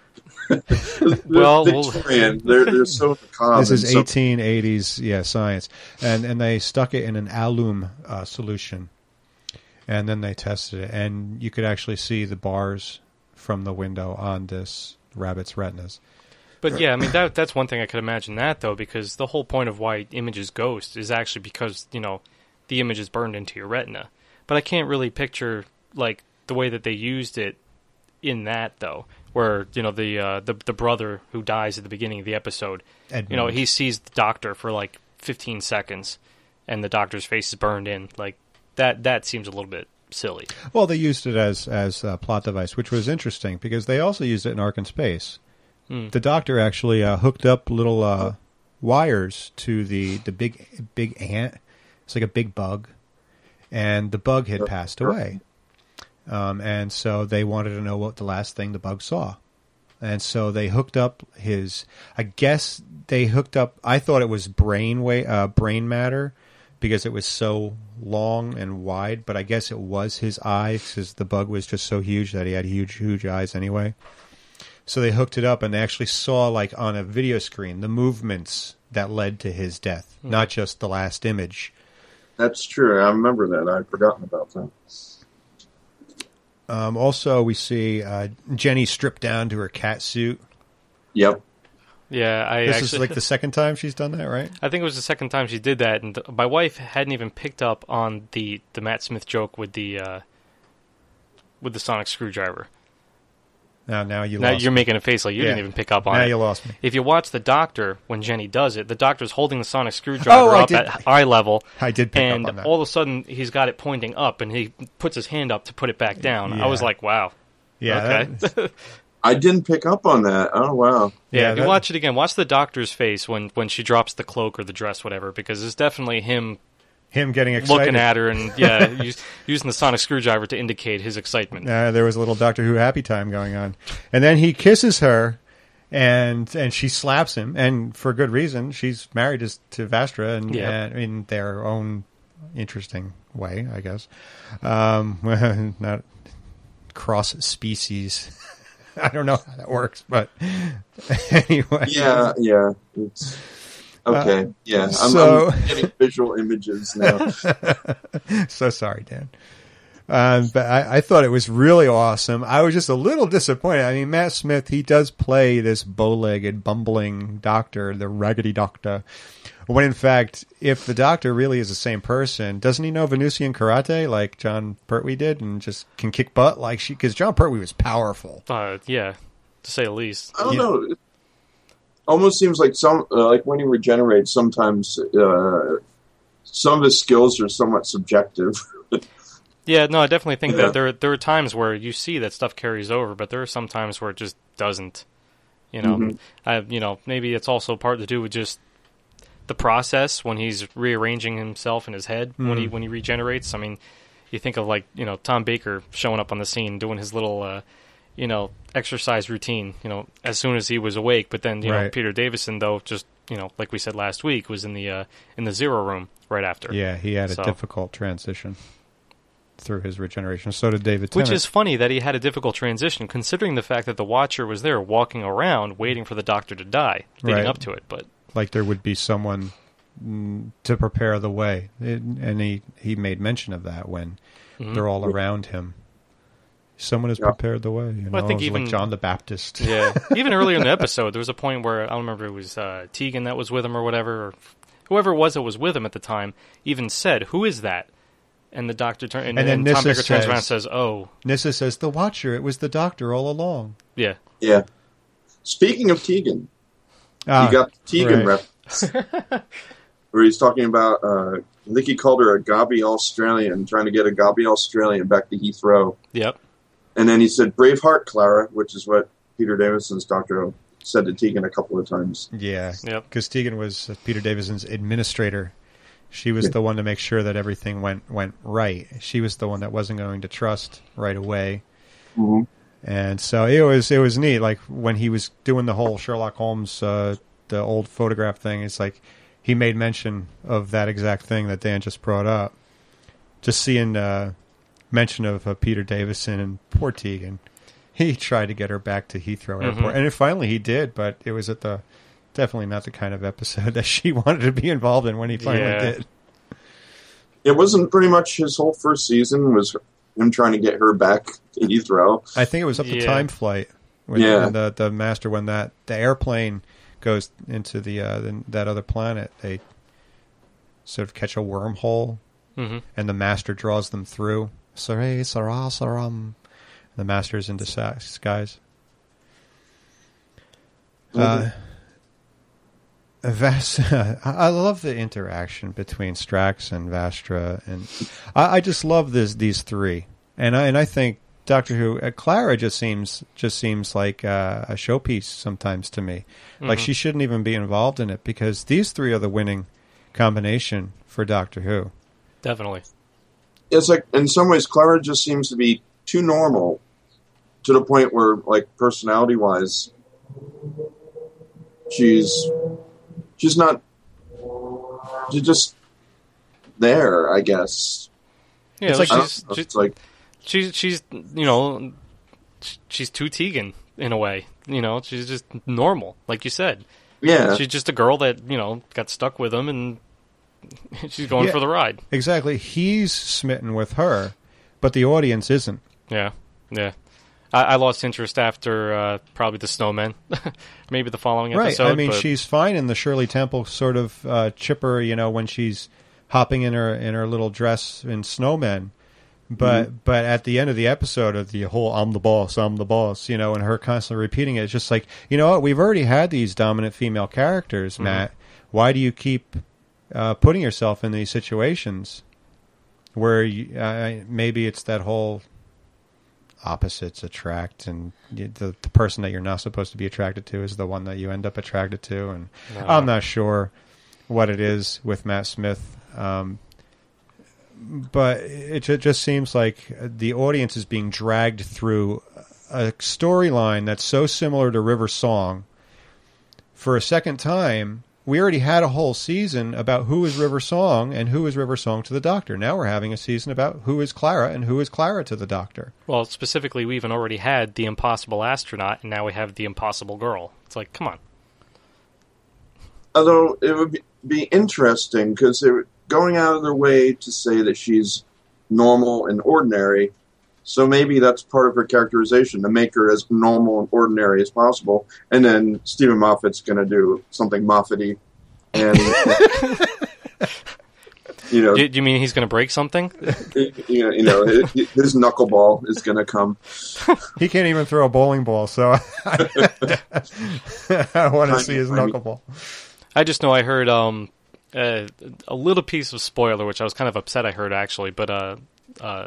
Well, we'll- Victorian, they're they're so macabre. This is and so- eighteen eighties, yeah, science, and and they stuck it in an alum uh, solution, and then they tested it, and you could actually see the bars from the window on this rabbit's retinas. But yeah, I mean that that's one thing I could imagine that though, because the whole point of why images ghost is actually because, you know, the image is burned into your retina. But I can't really picture like the way that they used it in that though, where, you know, the uh, the the brother who dies at the beginning of the episode, Edmund. you know, he sees the doctor for like fifteen seconds, and the doctor's face is burned in. Like that that seems a little bit silly. Well, they used it as as a plot device, which was interesting because they also used it in Ark in Space. Hmm. The Doctor actually uh, hooked up little uh, wires to the, the big big ant. It's like a big bug, and the bug had passed away, um, and so they wanted to know what the last thing the bug saw, and so they hooked up his. I guess they hooked up. I thought it was brain way, uh, brain matter, because it was so long and wide, but I guess it was his eyes because the bug was just so huge that he had huge, huge eyes anyway. So they hooked it up, and they actually saw, like on a video screen, the movements that led to his death, Hmm. not just the last image. That's true. I remember that. I'd forgotten about that. Um, also, we see uh, Jenny stripped down to her cat suit. Yep. Yeah, I This actually is like the second time she's done that, right? I think it was the second time she did that, and my wife hadn't even picked up on the, the Matt Smith joke with the uh, with the sonic screwdriver. Now, now you Now lost you're me. making a face like you Yeah. didn't even pick up on Now it. you lost me. If you watch the Doctor when Jenny does it, the Doctor's holding the sonic screwdriver Oh, I up did- at eye level, I did pick and up on that. all of a sudden he's got it pointing up, and he puts his hand up to put it back down. I was Yeah. like, wow. yeah, okay. that- I didn't pick up on that. Oh, wow. Yeah, Yeah, if you that- watch it again, watch the Doctor's face when, when she drops the cloak or the dress, whatever, because it's definitely him him getting excited. looking at her and yeah, use, using the sonic screwdriver to indicate his excitement. Uh, there was a little Doctor Who happy time going on, and then he kisses her, and and she slaps him, and for good reason. She's married to, to Vastra, and, Yeah. and in their own interesting way, I guess. Um, not cross species. I don't know how that works, but anyway. Yeah, yeah. It's okay. yeah, I'm, so- I'm getting visual images now. So sorry, Dan. Um, but I, I thought it was really awesome. I was just a little disappointed. I mean, Matt Smith, he does play this bow-legged, bumbling doctor, the raggedy doctor. When in fact, if the Doctor really is the same person, doesn't he know Venusian karate like John Pertwee did, and just can kick butt like she? Because John Pertwee was powerful. Uh, yeah, to say the least. I don't Yeah. know. It almost seems like some, uh, like when he regenerates, sometimes uh, some of his skills are somewhat subjective. Yeah, no, I definitely think Yeah. that there there are times where you see that stuff carries over, but there are some times where it just doesn't. You know, Mhm. I, you know, maybe it's also part to do with just the process when he's rearranging himself in his head Mm. when he when he regenerates. I mean, you think of like you know Tom Baker showing up on the scene doing his little uh, you know exercise routine. You know, as soon as he was awake. But then you know Right. Peter Davison though just you know like we said last week was in the uh, in the Zero Room right after. Yeah, he had a So- difficult transition through his regeneration. So did David Which Tennant. is funny that he had a difficult transition, considering the fact that the Watcher was there walking around waiting for the Doctor to die, leading Right. up to it. But like there would be someone mm, to prepare the way. It, and he, he made mention of that when Mhm. they're all around him. Someone has Yeah. prepared the way. You know, Well, I think it was even- like John the Baptist. yeah, even earlier in the episode, there was a point where I don't remember it was uh, Tegan that was with him or whatever, or whoever it was that was with him at the time, even said, "Who is that?" And the Doctor turn and, And then and Tom Nyssa Baker turns around and says- says, "Oh, Nyssa says, the Watcher, it was the Doctor all along. yeah, Yeah. Speaking of Tegan, Ah, you got the Tegan right. rep. Where he's talking about, uh, I think he called her a gobby Australian, trying to get a gobby Australian back to Heathrow. yep, And then he said, Braveheart, Clara, which is what Peter Davison's Doctor Who said to Tegan a couple of times. Yeah, Yep. because Tegan was uh, Peter Davison's administrator. She was Yeah. the one to make sure that everything went went right. She was the one that wasn't going to trust right away. Mm-hmm. And so it was it was neat. Like when he was doing the whole Sherlock Holmes, uh, the old photograph thing. It's like he made mention of that exact thing that Dan just brought up. Just seeing uh, mention of uh, Peter Davison and poor Tegan. He tried to get her back to Heathrow Airport, Mhm. and it, finally he did. But it was at the definitely not the kind of episode that she wanted to be involved in when he finally Yeah. did. It wasn't pretty much his whole first season was him trying to get her back to Heathrow. I think it was up to Yeah. Time Flight when, Yeah. when the the master when that the airplane goes into the, uh, the that other planet. They sort of catch a wormhole, hmm and the master draws them through. Saray Sarah Saram. The master's in disguise. Uh, Vas- I love the interaction between Strax and Vastra, and I, I just love this these three. And I and I think Doctor Who, uh, Clara just seems just seems like uh, a showpiece sometimes to me. Like Mhm. she shouldn't even be involved in it because these three are the winning combination for Doctor Who. definitely. It's like, in some ways, Clara just seems to be too normal to the point where, like, personality-wise, she's she's not, she's just there, I guess. Yeah, It's like I don't she's, know, she's it's like, she's she's you know she's too Tegan in a way. You know, she's just normal, like you said. yeah. She's just a girl that you know got stuck with him, and she's going Yeah. for the ride. Exactly. He's smitten with her, but the audience isn't. Yeah, yeah. I, I lost interest after uh, probably the Snowmen, maybe the following Right. episode. I mean, but, she's fine in the Shirley Temple sort of uh, chipper, you know, when she's hopping in her in her little dress in Snowmen. But but at the end of the episode of the whole "I'm the boss, I'm the boss," you know, and her constantly repeating it, it's just like, you know what? We've already had these dominant female characters, Mhm. Matt. Why do you keep uh, putting yourself in these situations where you, uh, maybe it's that whole opposites attract, and you, the the person that you're not supposed to be attracted to is the one that you end up attracted to, and No. I'm not sure what it is with Matt Smith, um, but it, ju- just seems like the audience is being dragged through a storyline that's so similar to River Song for a second time. We already had a whole season about who is River Song and who is River Song to the Doctor. Now we're having a season about who is Clara and who is Clara to the Doctor. Well, specifically, we even already had the Impossible Astronaut, and now we have the Impossible Girl. It's like, come on. Although it would be, be interesting because they're going out of their way to say that she's normal and ordinary. So maybe that's part of her characterization, to make her as normal and ordinary as possible. And then Stephen Moffat's going to do something Moffat-y. And, you know, Do, do you mean he's going to break something? you know, you know his, his knuckleball is going to come. He can't even throw a bowling ball, so I want to see his Tiny, tiny. knuckleball. I just know I heard um, uh, a little piece of spoiler, which I was kind of upset I heard, actually, but uh, uh,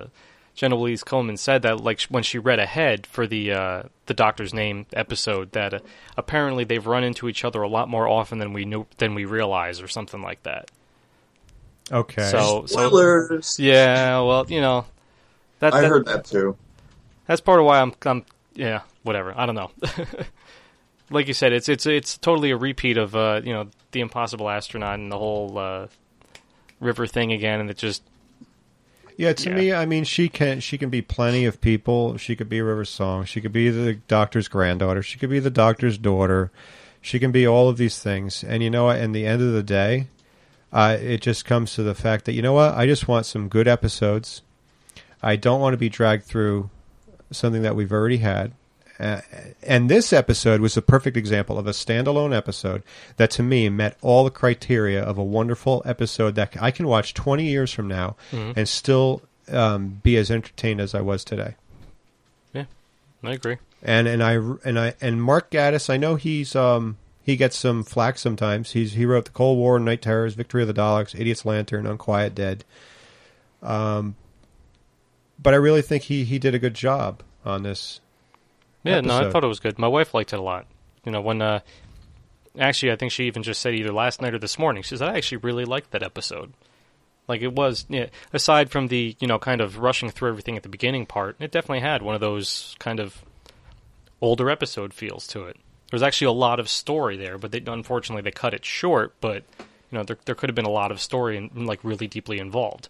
Jenna Louise Coleman said that, like, when she read ahead for the uh, the Doctor's Name episode, that uh, apparently they've run into each other a lot more often than we knew than we realize, or something like that. Okay. So, Spoilers. So, yeah, well, you know, that, I that, heard that too. That's part of why I'm, I'm yeah, whatever. I don't know. Like you said, it's it's it's totally a repeat of uh, you know, the Impossible Astronaut and the whole uh, river thing again, and it just. Yeah, to yeah. me, I mean, she can she can be plenty of people. She could be River Song. She could be the Doctor's granddaughter. She could be the Doctor's daughter. She can be all of these things. And you know what? In the end of the day, uh, it just comes to the fact that, you know what? I just want some good episodes. I don't want to be dragged through something that we've already had. Uh, and this episode was a perfect example of a standalone episode that, to me, met all the criteria of a wonderful episode that I can watch twenty years from now mm-hmm. and still um, be as entertained as I was today. Yeah, I agree. And and I and I and Mark Gatiss, I know he's um, he gets some flack sometimes. He's he wrote the Cold War, Night Terrors, Victory of the Daleks, Idiot's Lantern, Unquiet Dead. Um, but I really think he, he did a good job on this. Yeah, episode. no, I thought it was good. My wife liked it a lot. You know, when, uh, actually, I think she even just said either last night or this morning, she said, I actually really liked that episode. Like, it was, yeah, aside from the, you know, kind of rushing through everything at the beginning part, it definitely had one of those kind of older episode feels to it. There's actually a lot of story there, but they, unfortunately they cut it short, but, you know, there there could have been a lot of story and, like, really deeply involved.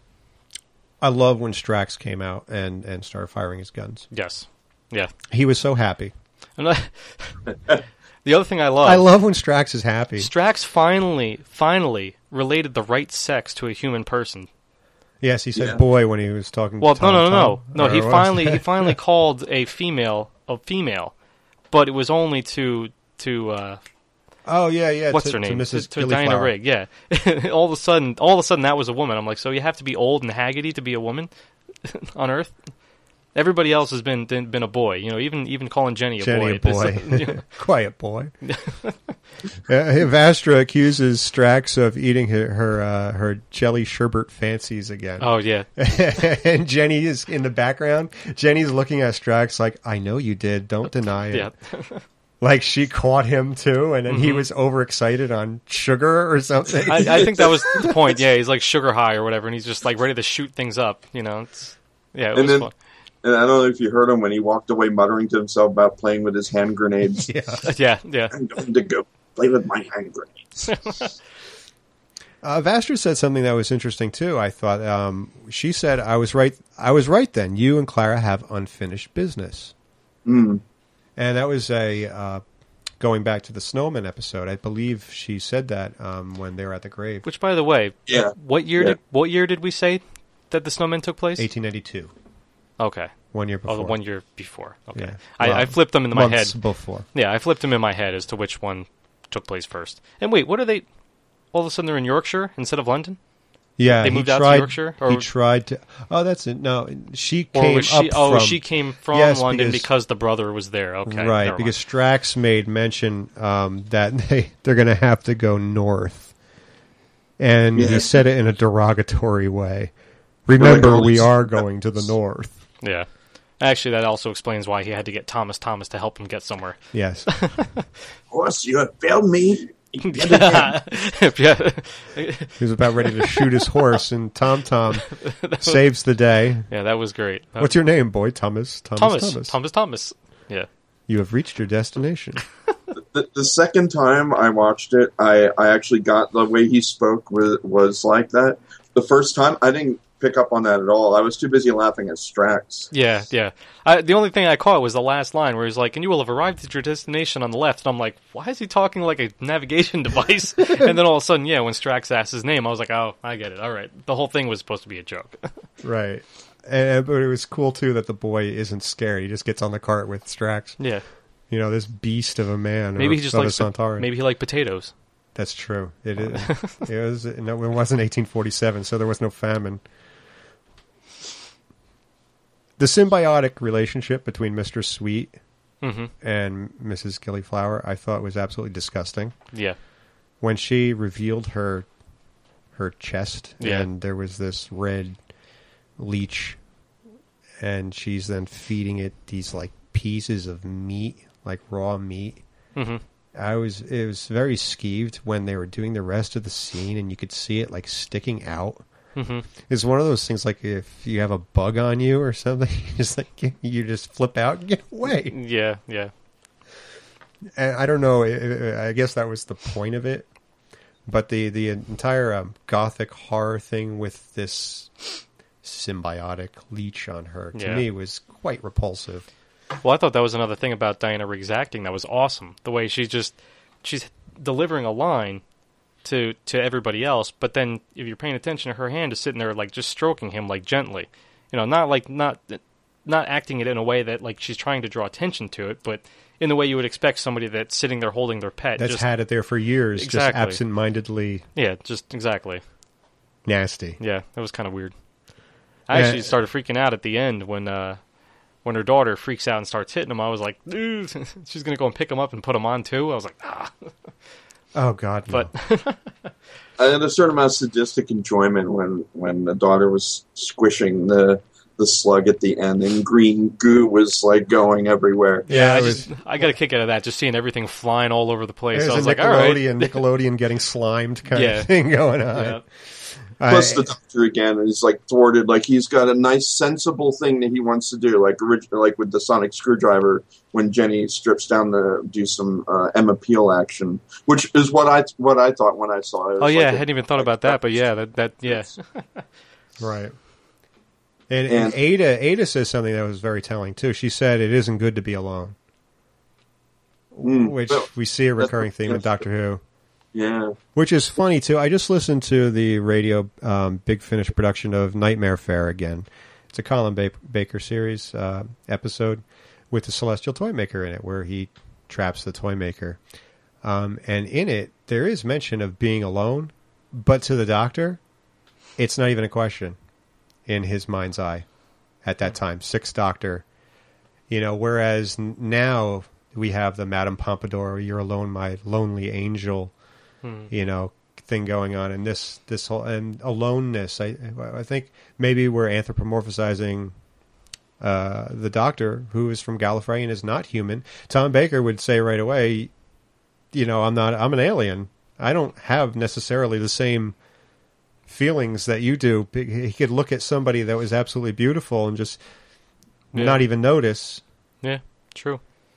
I love when Strax came out and, and started firing his guns. Yes. Yeah. He was so happy. And I, the other thing I love... I love when Strax is happy. Strax finally, finally related the right sex to a human person. Yes, he said yeah. boy when he was talking well, to Tom. Well, no, no, Tom, no. No, he what? finally he finally called a female a female, but it was only to... to uh, oh, yeah, yeah. What's to, her name? To Missus To, to Diana Rigg, yeah. all of a sudden, all of a sudden that was a woman. I'm like, so you have to be old and haggardy to be a woman on Earth? Everybody else has been been a boy, you know. Even even calling Jenny a Jenny boy. a boy, This, you know. Quiet boy. uh, Vastra accuses Strax of eating her her, uh, her jelly sherbet fancies again. Oh yeah. And Jenny is in the background. Jenny's looking at Strax like, "I know you did. Don't deny it." Yeah. Like she caught him too, and then mm-hmm. he was overexcited on sugar or something. I, I think that was the point. Yeah, he's like sugar high or whatever, and he's just like ready to shoot things up. You know. It's, yeah, it and was then, fun. And I don't know if you heard him when he walked away muttering to himself about playing with his hand grenades. Yeah, yeah, yeah. I'm going to go play with my hand grenades. uh, Vastra said something that was interesting too. I thought um, she said, "I was right. I was right then. You and Clara have unfinished business." Mm. And that was a uh, going back to the Snowman episode. I believe she said that um, when they were at the grave. Which, by the way, yeah. what year yeah. did what year did we say that the Snowman took place? eighteen ninety-two. Okay. One year before. Oh, one year before. Okay. Yeah. I, Well, I flipped them into my head. months before. Yeah, I flipped them in my head as to which one took place first. And wait, what are they? All of a sudden they're in Yorkshire instead of London? Yeah, They moved he out to tried, Yorkshire, or- he tried to. Oh, that's it. No, she Or came was she? up Oh, from. she came from Yes, London because- because, the brother was there. Okay, right, never because mind. Strax made mention um, that they they're going to have to go north, and he Yes. said it in a derogatory way. Remember, Like, we oh, are going to the north. Yeah. Actually, that also explains why he had to get Thomas Thomas to help him get somewhere. Yes. Of course, you have failed me. yeah. He was about ready to shoot his horse, and Tom Tom saves the day. Yeah, that was great. That What's your name, boy? Thomas. Thomas. Thomas. Thomas. Thomas Thomas. Yeah. You have reached your destination. The, the second time I watched it, I, I actually got the way he spoke was, was like that. The first time, I didn't pick up on that at all. I was too busy laughing at Strax. Yeah, yeah. I, the only thing I caught was the last line where he's like, and you will have arrived at your destination on the left. And I'm like, why is he talking like a navigation device? And then all of a sudden, yeah, when Strax asked his name, I was like, oh, I get it. All right. The whole thing was supposed to be a joke. Right. And, but it was cool, too, that the boy isn't scared. He just gets on the cart with Strax. Yeah. You know, this beast of a man. Maybe or, he just of likes a Sontaran. maybe he liked potatoes. That's true. It is. It was. No, it wasn't eighteen forty-seven, so there was no famine. The symbiotic relationship between Mister Sweet Mm-hmm. and Missus Gillyflower, I thought was absolutely disgusting. Yeah. When she revealed her her chest, Yeah. and there was this red leech and she's then feeding it these like pieces of meat, like raw meat. Mm-hmm. I was it was very skeeved when they were doing the rest of the scene, and you could see it like sticking out. Mm-hmm. It's one of those things like if you have a bug on you or something, just like you just flip out and get away. Yeah, yeah. And I don't know. I guess that was the point of it. But the the entire um, gothic horror thing with this symbiotic leech on her to yeah. me was quite repulsive. Well, I thought that was another thing about Diana Rigg's acting that was awesome. The way she just she's delivering a line to to everybody else, but then if you're paying attention, her hand is sitting there like just stroking him like gently, you know, not like not not acting it in a way that like she's trying to draw attention to it, but in the way you would expect somebody that's sitting there holding their pet. That's just, had it there for years, exactly. just absent-mindedly. Yeah, just exactly. Nasty. Yeah, that was kind of weird. I Yeah. actually started freaking out at the end when uh, when her daughter freaks out and starts hitting him. I was like, dude, she's going to go and pick him up and put him on too. I was like, ah. Oh, God, no. But I had a certain amount of sadistic enjoyment when, when the daughter was squishing the the slug at the end, and green goo was like going everywhere. Yeah, I it was, just I got a kick out of that, just seeing everything flying all over the place. it was I was a like, all right. Nickelodeon, Nickelodeon getting slimed kind Yeah. of thing going on. Yeah. Plus, I- the doctor again is like thwarted. Like he's got a nice, sensible thing that he wants to do, like originally, like with the sonic screwdriver when Jenny strips down to do some uh, Emma Peel action, which is what I what I thought when I saw it. It Oh was yeah, like I a- hadn't even thought about that, but yeah, that that yeah. Right. And, and And- Ada Ada says something that was very telling too. She said it isn't good to be alone, Mm, which well, we see a recurring that's- theme in that's- Doctor Who. Yeah. Which is funny too. I just listened to the radio um, Big Finish production of Nightmare Fair again. It's a Colin ba- Baker series uh, episode with the Celestial Toymaker in it, where he traps the Toymaker. Um, and in it, there is mention of being alone, but to the Doctor, it's not even a question in his mind's eye at that time. Sixth Doctor, you know. Whereas n- now we have the Madame Pompadour, "You're alone, my lonely angel." Hmm. You know, thing going on, and this this whole and aloneness. I I think maybe we're anthropomorphizing uh, the Doctor, who is from Gallifrey and is not human. Tom Baker would say right away, you know, I'm not. I'm an alien. I don't have necessarily the same feelings that you do. He could look at somebody that was absolutely beautiful and just Yeah. not even notice. Yeah, true.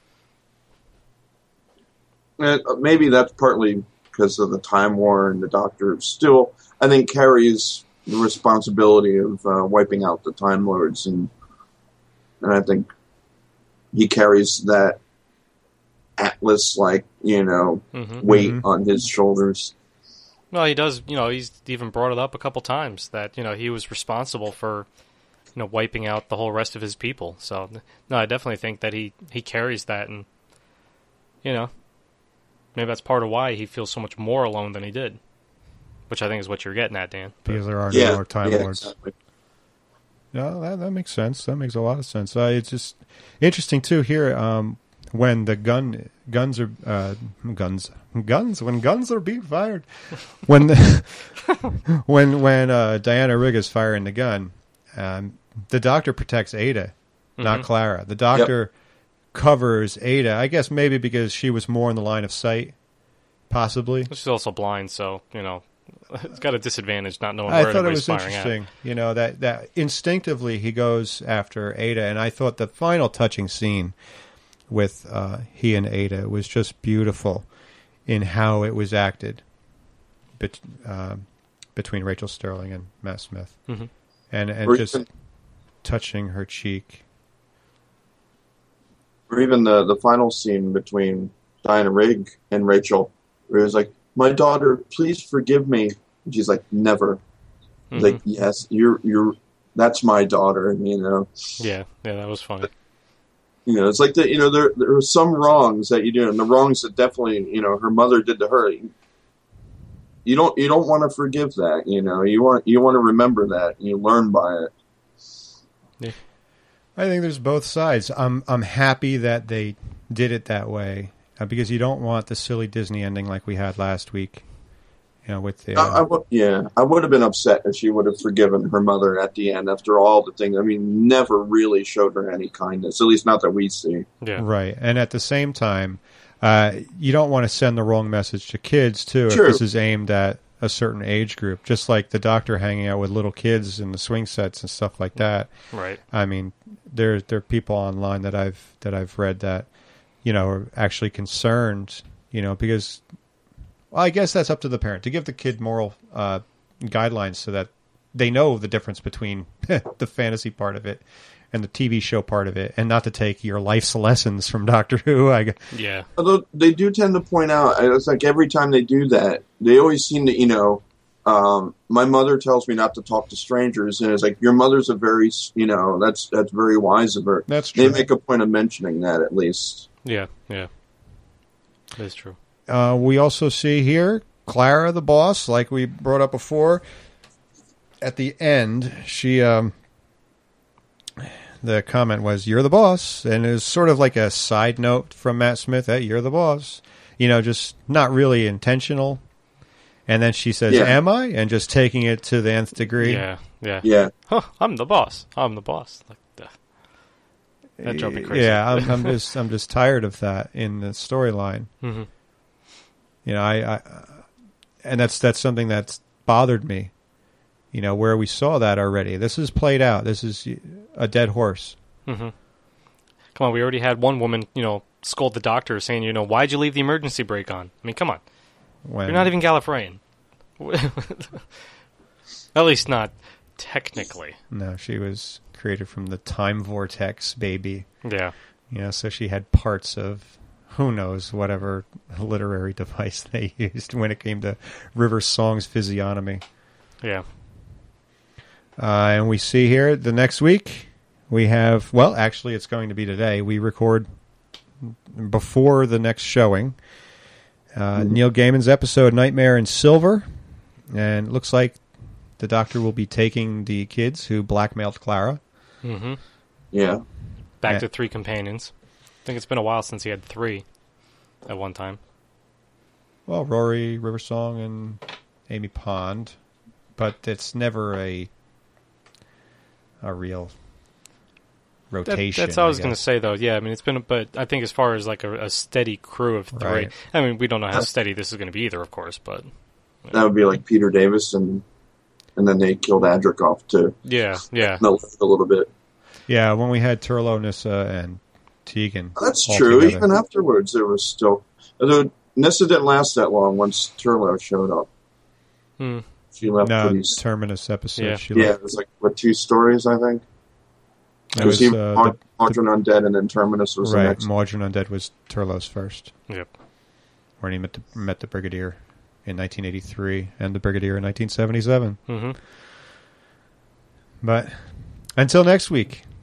And maybe that's partly because of the Time War, and the Doctor still, I think, carries the responsibility of uh, wiping out the Time Lords, and and I think he carries that Atlas-like, you know, Mm-hmm. weight Mhm. on his shoulders. Well, he does. You know, he's even brought it up a couple times that you know he was responsible for you know wiping out the whole rest of his people. So no, I definitely think that he he carries that, and you know. Maybe that's part of why he feels so much more alone than he did, which I think is what you're getting at, Dan. But- Because there are Yeah, no more Time yeah, Lords. exactly. No, that that makes sense. That makes a lot of sense. Uh, it's just interesting too here um, when the gun guns are uh, guns guns when guns are being fired when the, when when uh, Diana Rigg is firing the gun, um, the Doctor protects Ada, not Mhm. Clara. The Doctor covers Ada. I guess maybe because she was more in the line of sight, possibly. She's also blind, so you know, it's got a disadvantage not knowing I where thought it anybody's was firing interesting, at. you know, that, that instinctively he goes after Ada, and I thought the final touching scene with uh, he and Ada was just beautiful in how it was acted bet- uh, between Rachel Sterling and Matt Smith, Mhm. and and Or just even- touching her cheek. Or even the, the final scene between Diana Rigg and Rachel, where it was like, "My daughter, please forgive me." And she's like, "Never." Mhm. Like, yes, you're you're that's my daughter, you know. Yeah, yeah, that was funny. You know, it's like the you know there there are some wrongs that you do, and the wrongs that definitely you know her mother did to her. You don't you don't want to forgive that, you know. You want you want to remember that, and you learn by it. I think there's both sides. I'm I'm happy that they did it that way uh, because you don't want the silly Disney ending like we had last week, You know, with the I, I w- yeah, I would have been upset if she would have forgiven her mother at the end after all the things. I mean, never really showed her any kindness, at least not that we see. Yeah. right. And at the same time, uh, you don't want to send the wrong message to kids too. True. If this is aimed at a certain age group, just like the Doctor hanging out with little kids in the swing sets and stuff like that. Right. I mean, there there are people online that I've that I've read that, you know, are actually concerned, you know, because, well, I guess that's up to the parent to give the kid moral uh, guidelines so that they know the difference between the fantasy part of it and the T V show part of it, and not to take your life's lessons from Doctor Who. I, Yeah. Although they do tend to point out, it's like every time they do that, they always seem to, you know, um, my mother tells me not to talk to strangers, and it's like, your mother's a very, you know, that's that's very wise of her. That's true. They make a point of mentioning that at least. Yeah. Yeah. That's true. Uh, we also see here Clara, the boss, like we brought up before. At the end, she, um, the comment was, "You're the boss," and it was sort of like a side note from Matt Smith. Hey, you're the boss. You know, just not really intentional. And then she says, Yeah. "Am I?" And just taking it to the nth degree. Yeah. Yeah. Yeah. Huh, I'm the boss. I'm the boss. Like uh, that drove me crazy. Yeah, I'm, I'm just, I'm just tired of that in the storyline. hmm You know, I, I, and that's that's something that's bothered me. You know, where we saw that already. This is played out. This is a dead horse. hmm Come on, we already had one woman, you know, scold the doctor saying, you know, why'd you leave the emergency brake on? I mean, come on. When, You're not even Gallifreyan. At least not technically. No, she was created from the time vortex, baby. Yeah. You know, so she had parts of who knows whatever literary device they used when it came to River Song's physiognomy. Yeah. Uh, and we see here the next week we have, well, actually it's going to be today. We record before the next showing. Uh, Mm-hmm. Neil Gaiman's episode Nightmare in Silver. And it looks like the Doctor will be taking the kids who blackmailed Clara. hmm Yeah. Back Yeah. to three companions. I think it's been a while since he had three at one time. Well, Rory, River Song, and Amy Pond. But it's never a a real That, rotation. that's what I was guess. going to say, though. Yeah, I mean, it's been, but I think as far as like a, a steady crew of three, Right. I mean, we don't know how steady this is going to be either, of course, but That would be like Peter Davis, and and then they killed Adric off to yeah, yeah. melt it a little bit. Yeah, when we had Turlo, Nissa, and Tegan. That's all true. together. Even afterwards, there was still. Although Nissa didn't last that long once Turlo showed up. Hmm. She left No, pretty. Terminus episode. Yeah. She Yeah, left. it was like what two stories, I think. It Because was, he uh, Mod- the- Modern Undead, and then Terminus was the right. next. Mordrin Undead was Turlo's first, Yep. when he met the, met the Brigadier in nineteen eighty-three and the Brigadier in nineteen seventy-seven. hmm But until next week,